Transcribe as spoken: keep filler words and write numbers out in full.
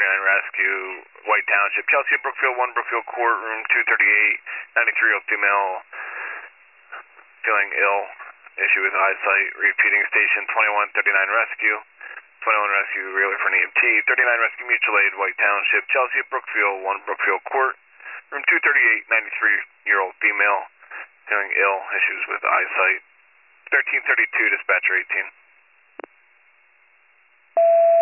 thirty-nine Rescue, White Township, Chelsea, Brookfield one, Brookfield Court, room two thirty-eight, ninety-three-year-old female, feeling ill, issue with eyesight, repeating station twenty-one thirty-nine Rescue, twenty-one Rescue, Reeler for an E M T, thirty-nine Rescue Mutual Aid, White Township, Chelsea, Brookfield one, Brookfield Court, room two thirty-eight, ninety-three-year-old female, feeling ill, issues with eyesight, thirteen thirty-two, dispatcher eighteen.